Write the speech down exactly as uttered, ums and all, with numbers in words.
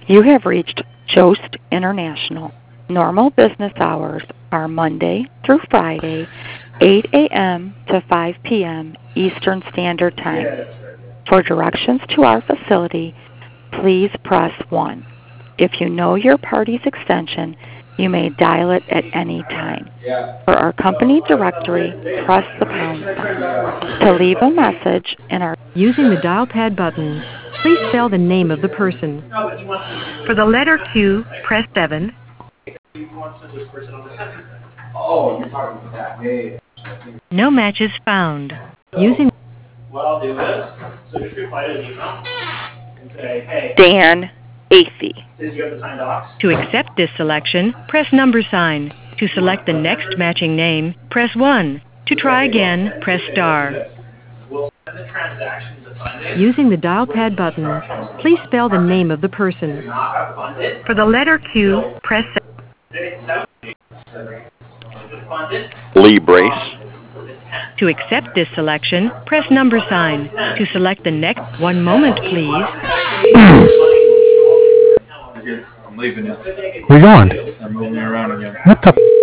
You have reached Jost International. Normal business hours are Monday through Friday, eight a.m. to five p.m. Eastern Standard Time. For directions to our facility, please press one. If you know your party's extension, you may dial it at any time. For our company directory, press the pound sign. To leave a message in our Using the dial pad button, please spell the name of the person. For the letter Q, press seven. No matches found. Using What I'll do is, so just reply to an email and say, hey, Dan Acey. since you have the signed docs, To accept this selection, press number sign. To select the next matching name, press one. To try again, press star. we'll send the transaction to funding. Using the dial pad button, please spell the name of the person. Not have funded. For the letter Q, press Funded. Lee Brace. To accept this selection, press number sign. To select the next, one moment please. I'm leaving you. Where you going? I'm moving around again. What the